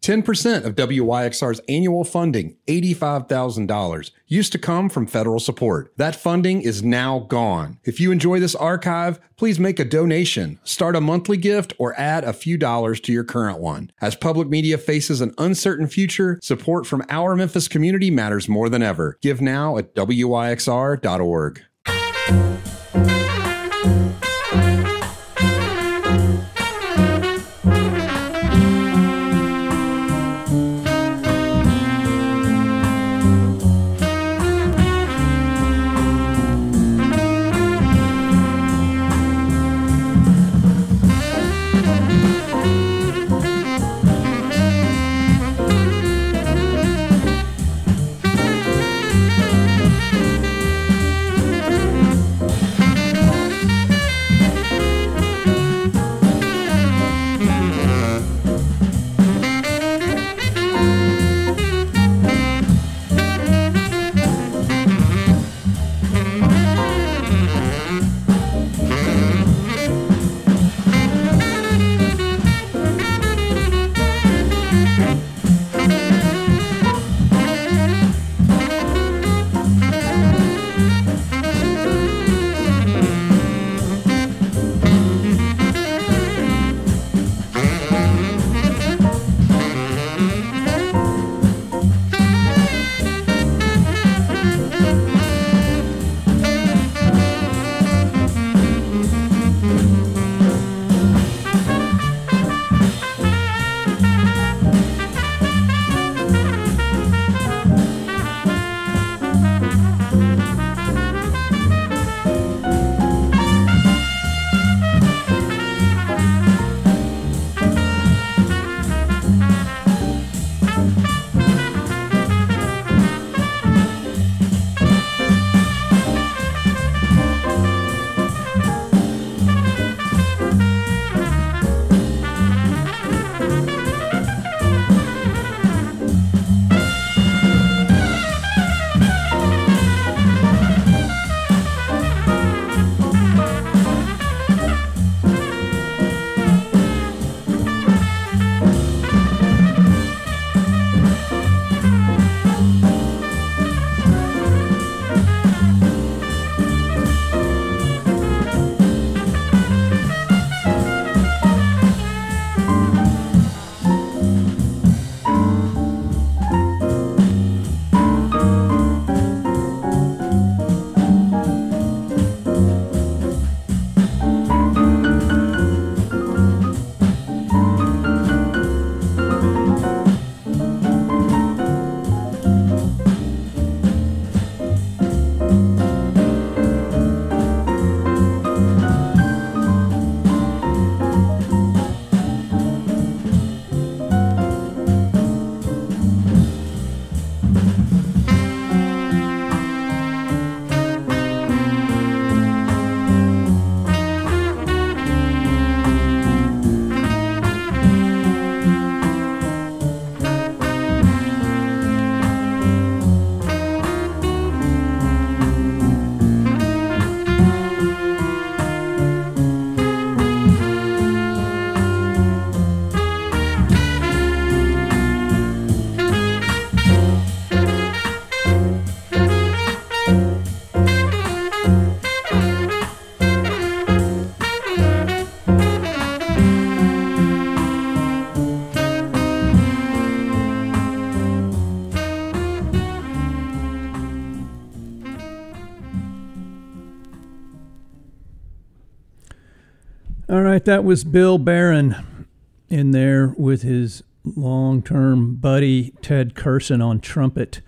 10% of WYXR's annual funding, $85,000, used to come from federal support. That funding is now gone. If you enjoy this archive, please make a donation, start a monthly gift, or add a few dollars to your current one. As public media faces an uncertain future, support from our Memphis community matters more than ever. Give now at WYXR.org. All right, that was Bill Barron in there with his long-term buddy Ted Curson on trumpet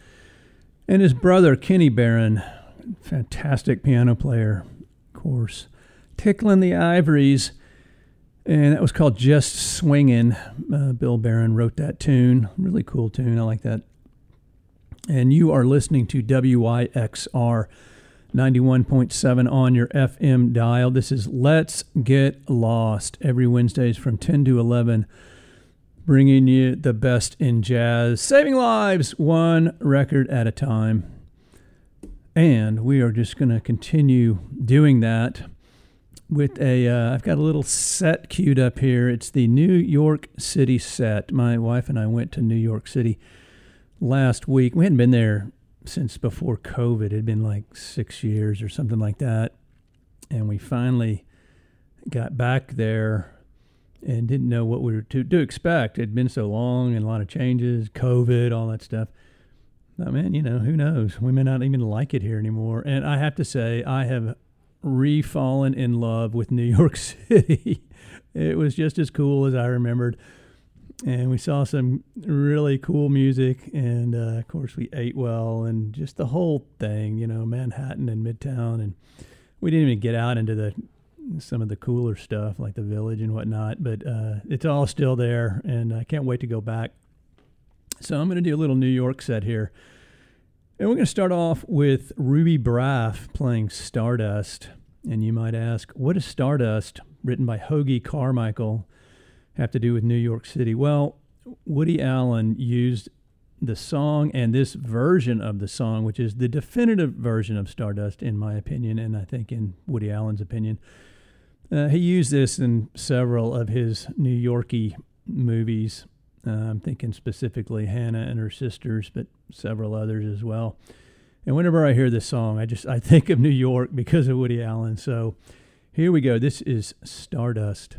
and his brother Kenny Barron, fantastic piano player, of course, tickling the ivories, and that was called Just Swingin'. Bill Barron wrote that tune, really cool tune, I like that. And you are listening to WYXR 91.7 on your FM dial. This is Let's Get Lost, every Wednesdays from 10 to 11, bringing you the best in jazz, saving lives one record at a time. And we are just going to continue doing that. with I've got a little set queued up here. It's the New York City set. My wife and I went to New York City last week. We hadn't been there since before COVID. It had been like 6 years or something like that. And we finally got back there and didn't know what we were to expect. It had been so long and a lot of changes, COVID, all that stuff. I mean, who knows? We may not even like it here anymore. And I have to say, I have re-fallen in love with New York City. It was just as cool as I remembered. And we saw some really cool music. And, of course, we ate well and just the whole thing, Manhattan and Midtown. And we didn't even get out into some of the cooler stuff like the Village and whatnot. But it's all still there, and I can't wait to go back. So I'm going to do a little New York set here. And we're going to start off with Ruby Braff playing Stardust. And you might ask, what does Stardust, written by Hoagy Carmichael, have to do with New York City? Well, Woody Allen used the song and this version of the song, which is the definitive version of Stardust, in my opinion, and I think in Woody Allen's opinion. He used this in several of his New Yorkie movies. I'm thinking specifically Hannah and Her Sisters, but several others as well. And whenever I hear this song, I think of New York because of Woody Allen. So here we go. This is Stardust.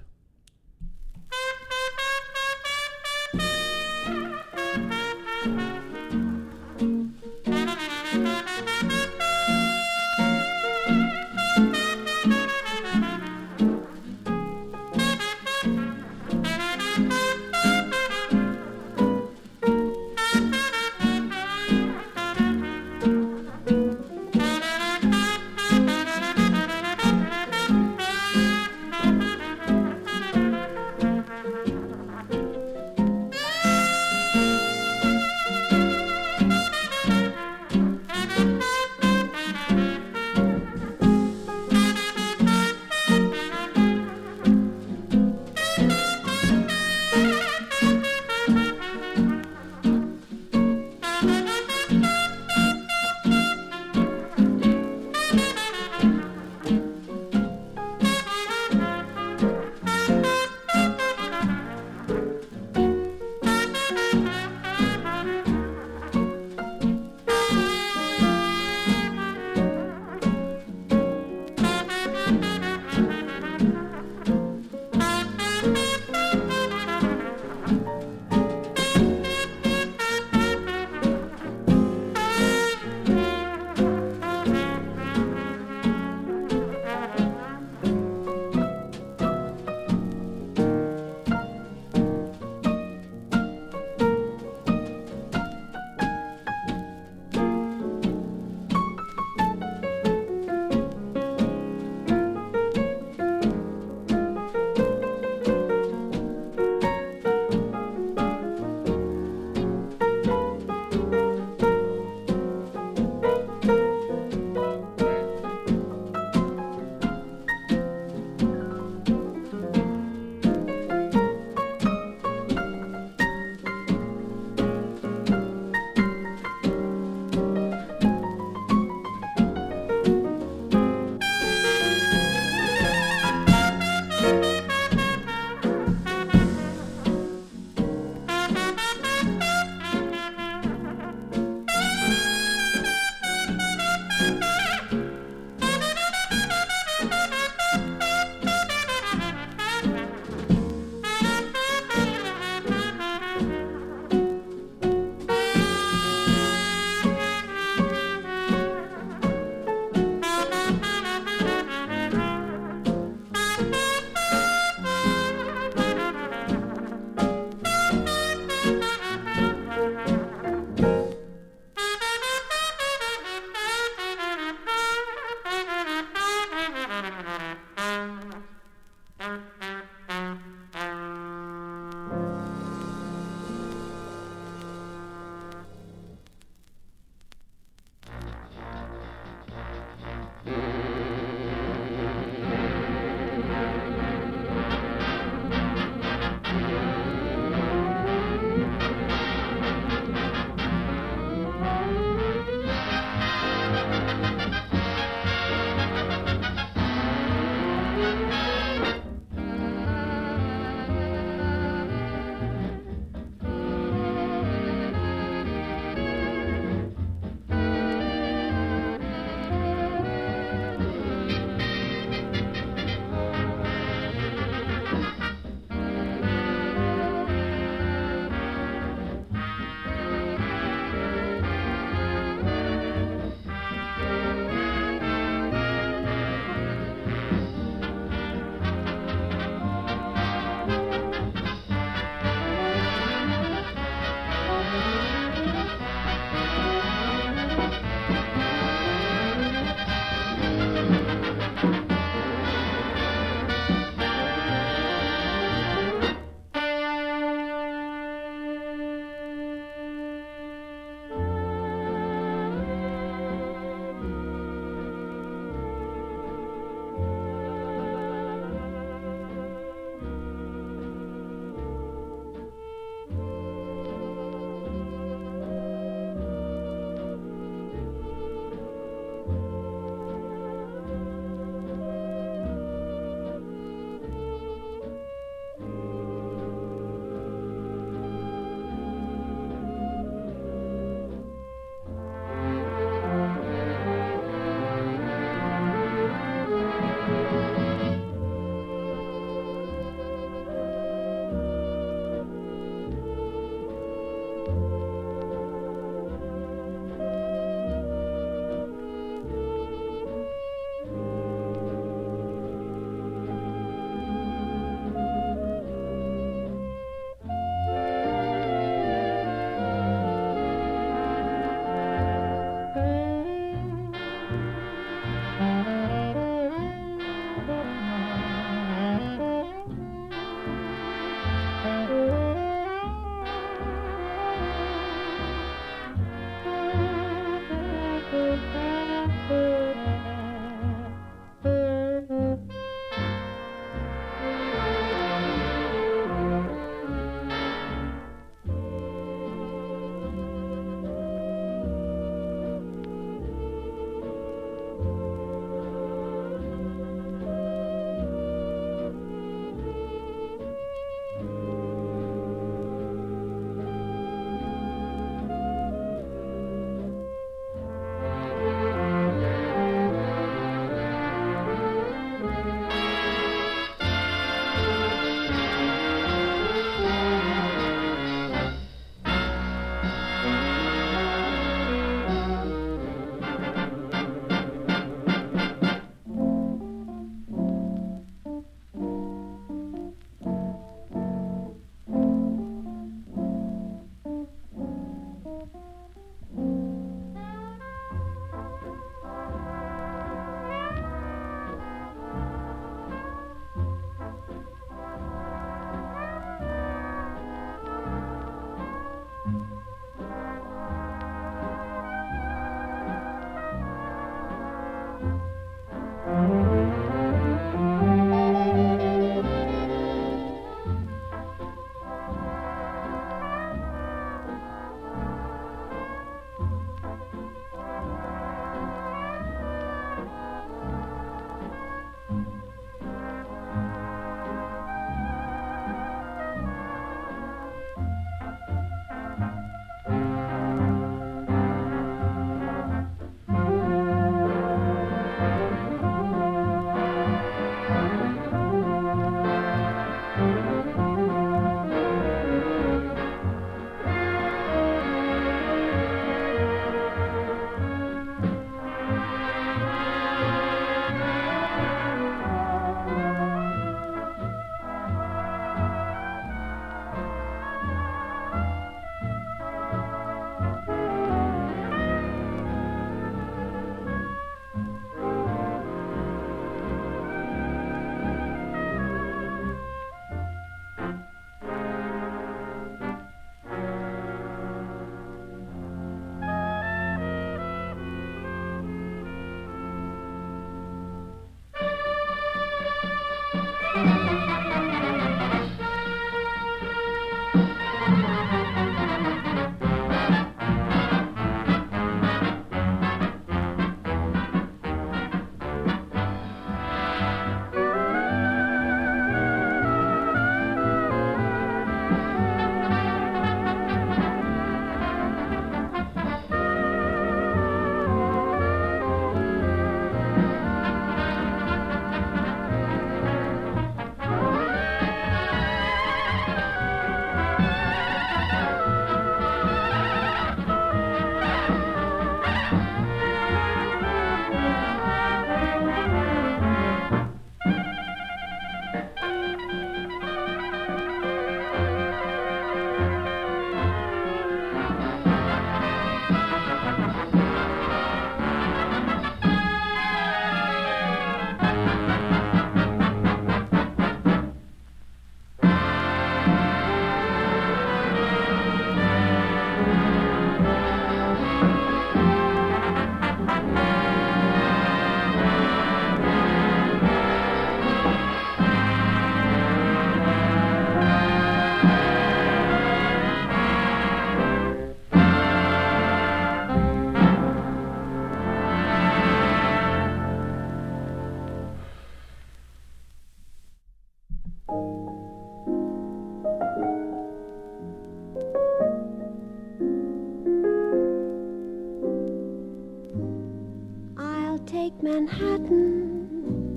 Manhattan,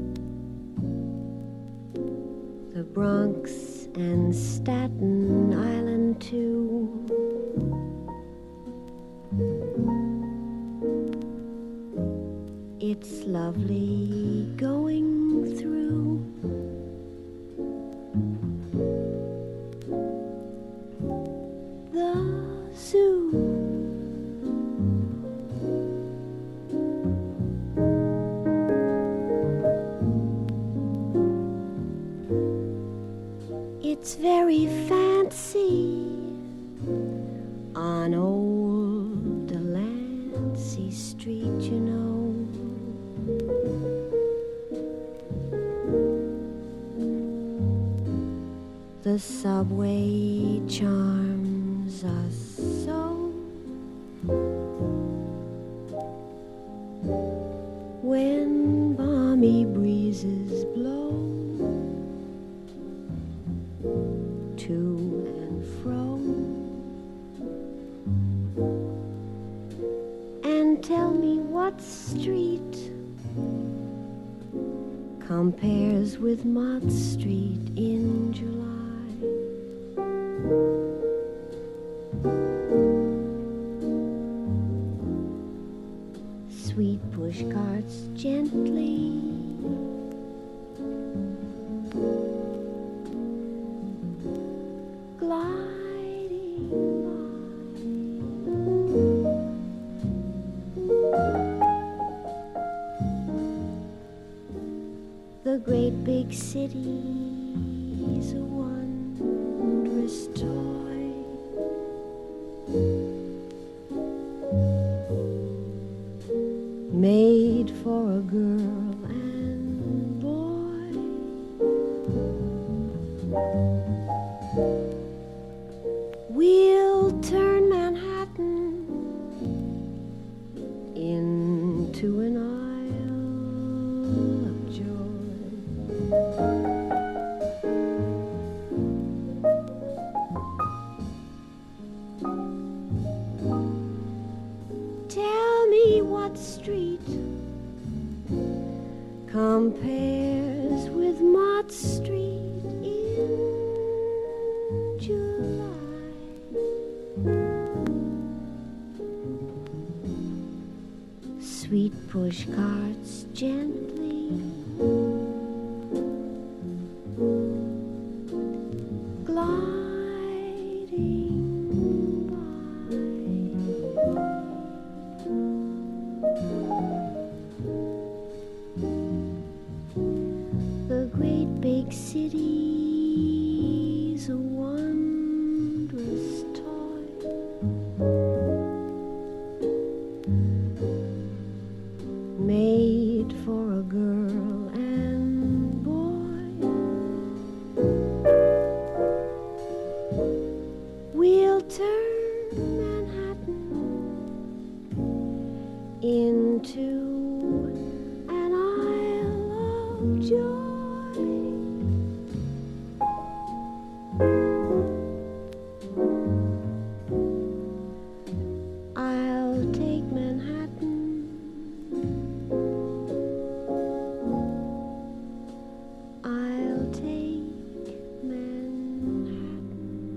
the Bronx and Staten Island too. It's lovely going through the zoo. It's very fancy on old Delancey Street, you know. The subway charms us so. When balmy breezes blow to and fro, and tell me what street compares with Mott Street in July. Sweet push carts gently gliding by. The great big city's a wondrous toy. Made for a girl and boy. We'll turn Manhattan into an isle of joy. Tell me what street compares with Mott Street in July. Sweet push carts gently gliding by. The great big city's a wondrous toy. Made for a girl and boy. We'll turn Manhattan into an isle of joy. I'll take Manhattan. I'll take Manhattan.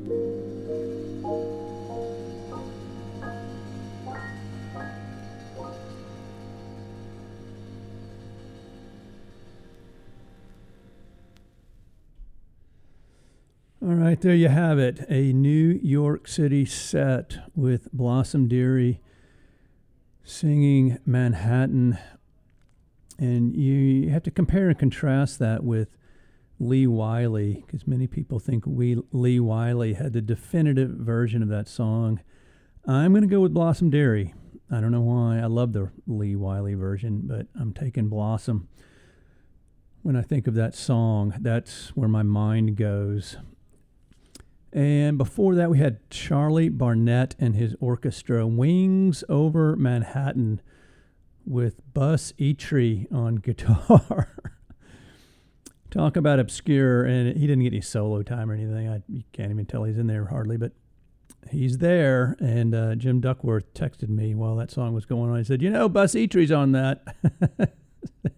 All right, there you have it. A New York City set with Blossom Dearie singing Manhattan. And you have to compare and contrast that with Lee Wiley, because many people think Lee Wiley had the definitive version of that song. I'm going to go with Blossom Dearie. I don't know why. I love the Lee Wiley version, but I'm taking Blossom. When I think of that song, that's where my mind goes. And before that, we had Charlie Barnett and his orchestra, Wings Over Manhattan, with Buzz Eitri on guitar. Talk about obscure, and he didn't get any solo time or anything. You can't even tell he's in there hardly, but he's there. And Jim Duckworth texted me while that song was going on. He said, Buzz Eitri's on that.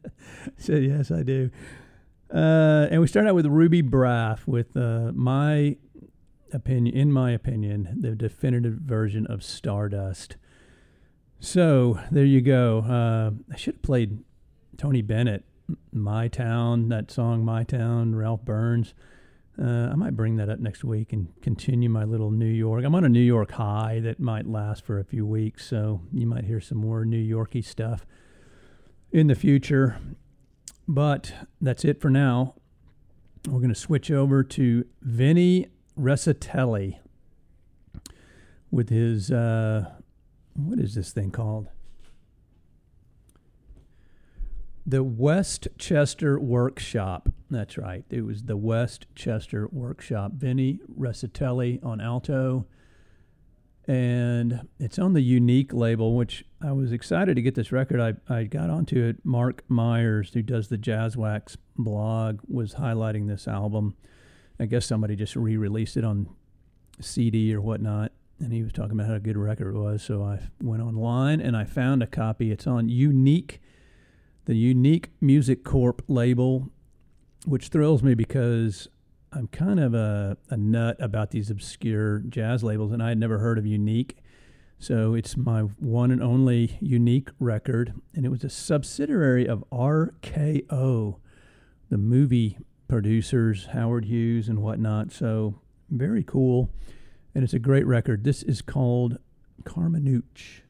said, yes, I do. And we start out with Ruby Braff with in my opinion, the definitive version of Stardust. So there you go. I should have played Tony Bennett, My Town, that song, My Town, Ralph Burns. I might bring that up next week and continue my little New York. I'm on a New York high that might last for a few weeks, so you might hear some more New Yorky stuff in the future. But that's it for now. We're going to switch over to Vinny Recitelli with his, what is this thing called? The Westchester Workshop. That's right. It was the Westchester Workshop. Vinny Recitelli on alto. And it's on the Unique label, which I was excited to get this record. I got onto it. Mark Myers, who does the Jazzwax blog, was highlighting this album. I guess somebody just re-released it on CD or whatnot, and he was talking about how good a record it was. So I went online and I found a copy. It's on Unique, the Unique Music Corp label, which thrills me because I'm kind of a nut about these obscure jazz labels, and I had never heard of Unique. So it's my one and only Unique record, and it was a subsidiary of RKO, the movie producers, Howard Hughes and whatnot. So very cool, and it's a great record. This is called Carmenuche.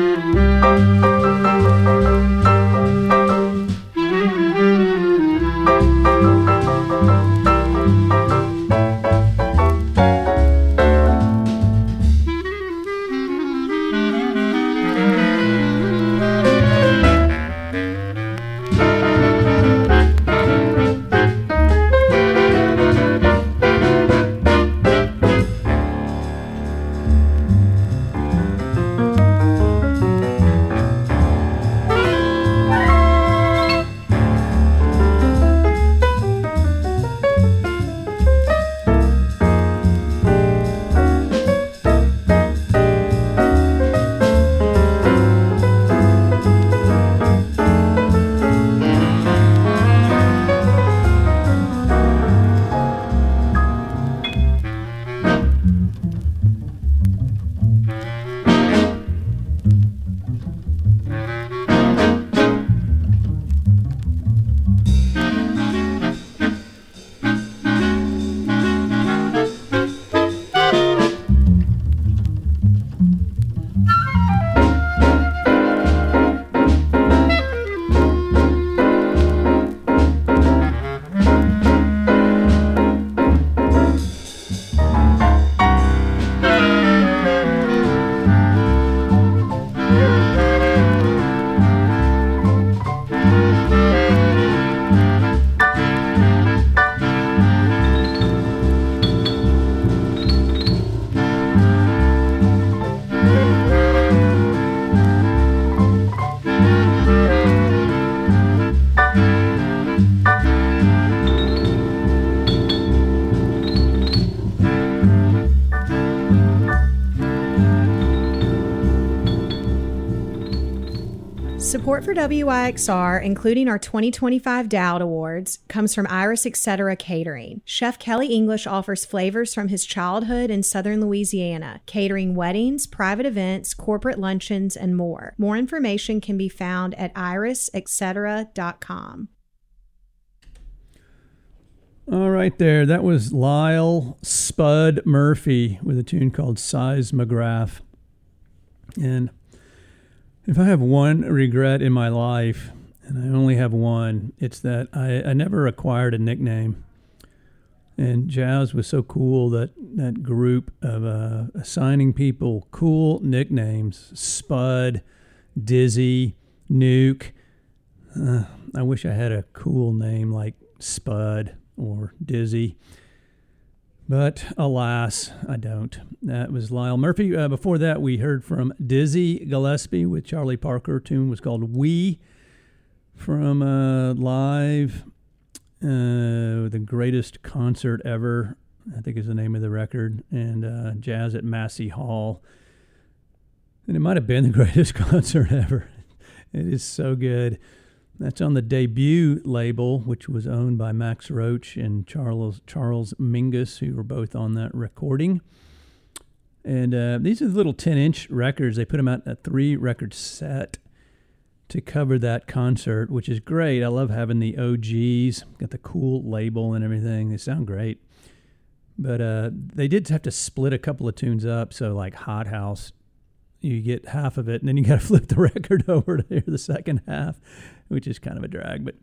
Support for WYXR, including our 2025 Dowd Awards, comes from Iris Etc. Catering. Chef Kelly English offers flavors from his childhood in southern Louisiana, catering weddings, private events, corporate luncheons, and more. More information can be found at irisetcetera.com. All right there. That was Lyle Spud Murphy with a tune called Seismograph. And if I have one regret in my life, and I only have one, it's that I never acquired a nickname. And jazz was so cool that group of assigning people cool nicknames, Spud, Dizzy, Nuke. I wish I had a cool name like Spud or Dizzy. But alas, I don't. That was Lyle Murphy. Before that, we heard from Dizzy Gillespie with Charlie Parker. Tune was called We from Live, The Greatest Concert Ever, I think is the name of the record, and Jazz at Massey Hall. And it might have been the greatest concert ever. It is so good. That's on the Debut label, which was owned by Max Roach and Charles Mingus, who were both on that recording. And these are the little 10-inch records. They put them out in a 3-record set to cover that concert, which is great. I love having the OGs. Got the cool label and everything. They sound great. But they did have to split a couple of tunes up. So like Hot House, you get half of it, and then you got to flip the record over to hear the second half, which is kind of a drag. But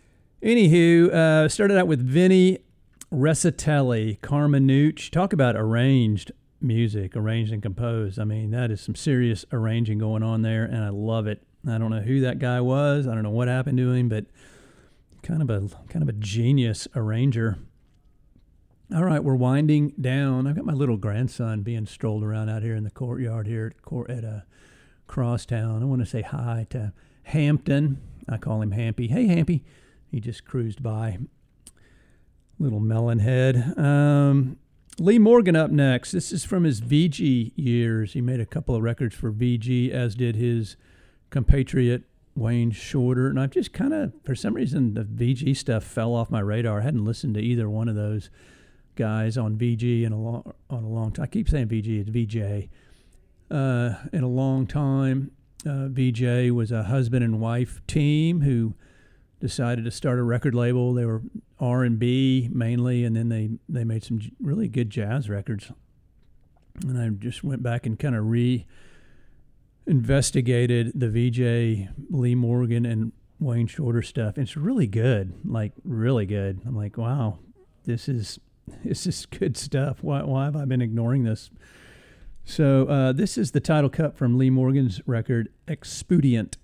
anywho, started out with Vinny Recitelli, Carmenucci. Talk about arranged music, arranged and composed. I mean, that is some serious arranging going on there, and I love it. I don't know who that guy was. I don't know what happened to him, but kind of a genius arranger. All right, we're winding down. I've got my little grandson being strolled around out here in the courtyard here at Crosstown. I want to say hi to Hampton. I call him Hampy. Hey, Hampy. He just cruised by. Little melon head. Lee Morgan up next. This is from his VG years. He made a couple of records for VG, as did his compatriot Wayne Shorter. And I've just kind of, for some reason, the VG stuff fell off my radar. I hadn't listened to either one of those guys on VG in a long time. I keep saying VG, it's VJ. In a long time. VJ was a husband and wife team who decided to start a record label. They were R&B mainly, and then they made some really good jazz records. And I just went back and kind of investigated the VJ, Lee Morgan, and Wayne Shorter stuff. It's really good, like really good. I'm like, wow, this is good stuff. Why have I been ignoring this? So this is the title cut from Lee Morgan's record, Expudient.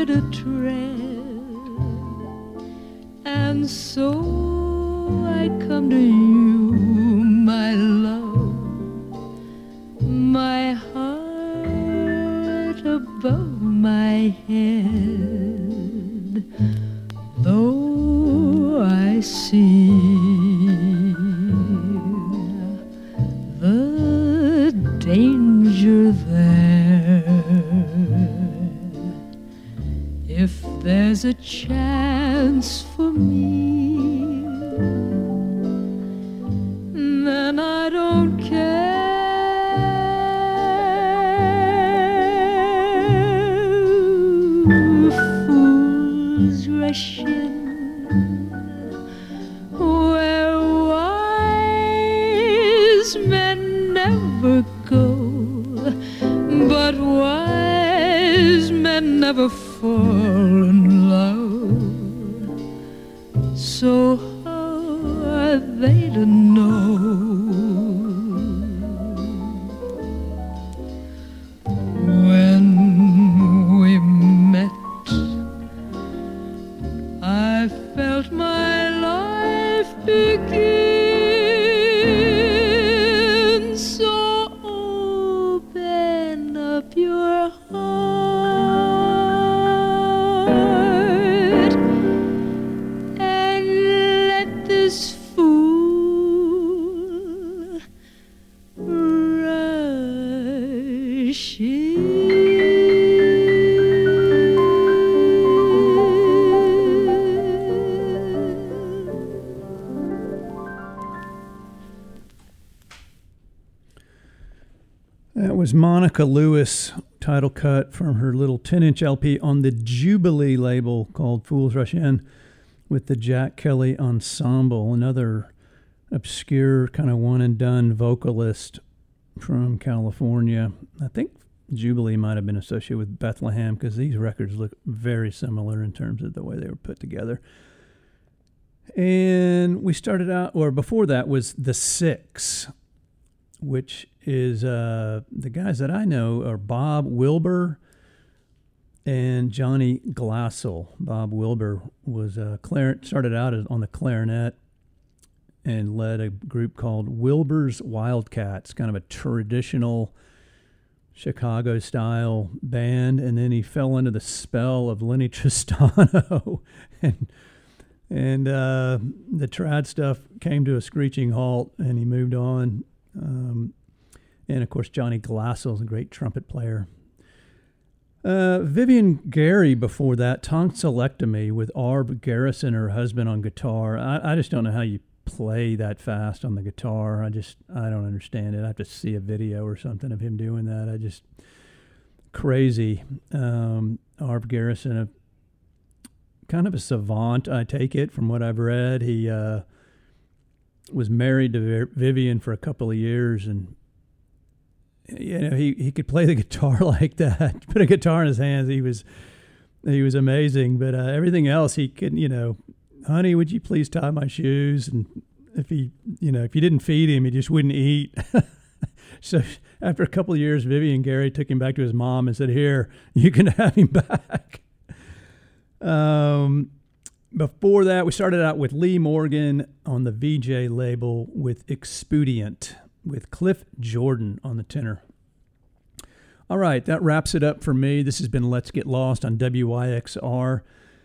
feet a tread, and so I come to you, my love, my heart above my head, though I see the danger there. If there's a chance for me, then I don't care. Fools rush in where wise men never go, but wise men never fall in love. So how are they to know? When we met, I felt my life begin. So open up your heart and let this fool rush in. That was Monica Lewis, title cut from her little 10-inch LP on the Jubilee label called Fools Rush In, with the Jack Kelly Ensemble, another obscure kind of one-and-done vocalist from California. I think Jubilee might have been associated with Bethlehem because these records look very similar in terms of the way they were put together. And we started out, or before that was The Six, which is the guys that I know are Bob Wilbur and Johnny Glassell. Bob Wilbur was started out on the clarinet and led a group called Wilbur's Wildcats, kind of a traditional Chicago-style band, and then he fell into the spell of Lenny Tristano, and the trad stuff came to a screeching halt, and he moved on. And, of course, Johnny Glassell is a great trumpet player. Vivian Gary before that, Tonsillectomy with Arb Garrison, her husband, on guitar. I just don't know how you play that fast on the guitar. I don't understand it. I have to see a video or something of him doing that. Crazy. Arb Garrison, kind of a savant, I take it, from what I've read. He was married to Vivian for a couple of years, and he could play the guitar like that. Put a guitar in his hands, he was amazing. But everything else, he could, honey, would you please tie my shoes? And if you didn't feed him, he just wouldn't eat. So after a couple of years, Vivian Gary took him back to his mom and said, "Here, you can have him back." Before that, we started out with Lee Morgan on the VJ label with Expedient, with Cliff Jordan on the tenor. All right, that wraps it up for me. This has been Let's Get Lost on WYXR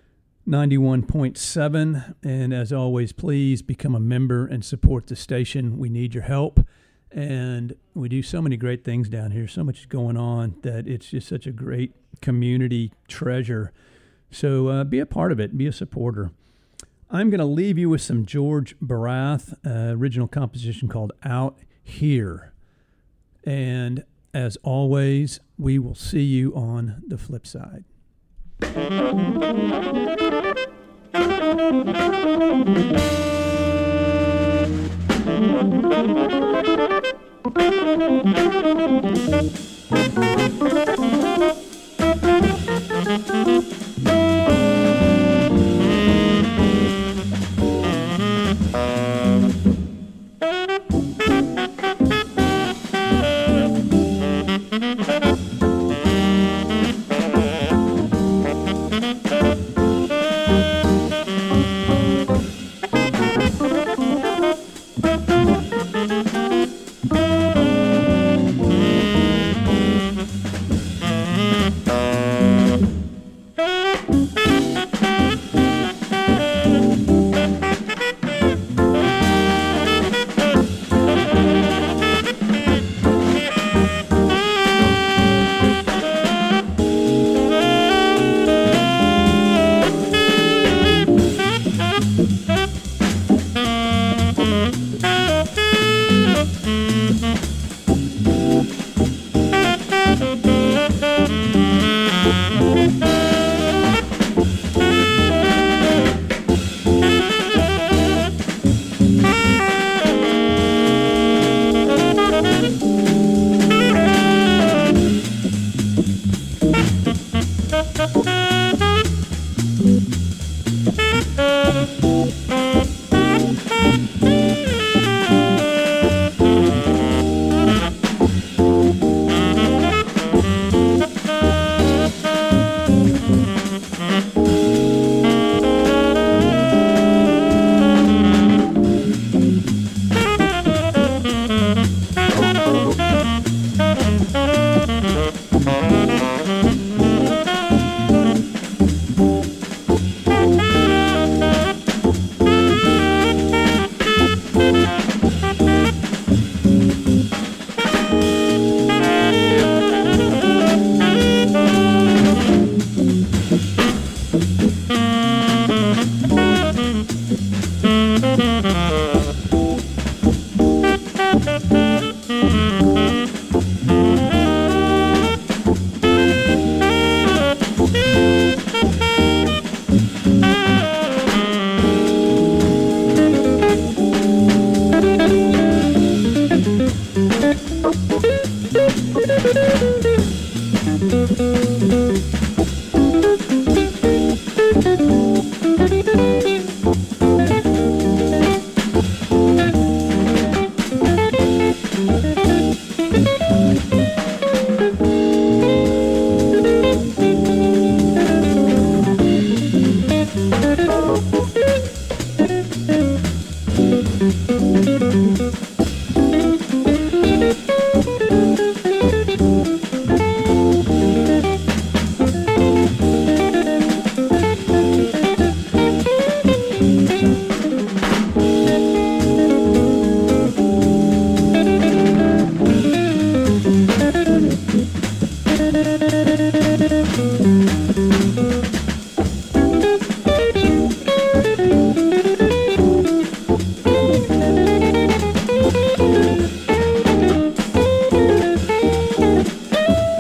91.7. And as always, please become a member and support the station. We need your help. And we do so many great things down here, so much going on, that it's just such a great community treasure. So be a part of it, be a supporter. I'm going to leave you with some George Barath, original composition called Out Here. And as always, we will see you on the flip side.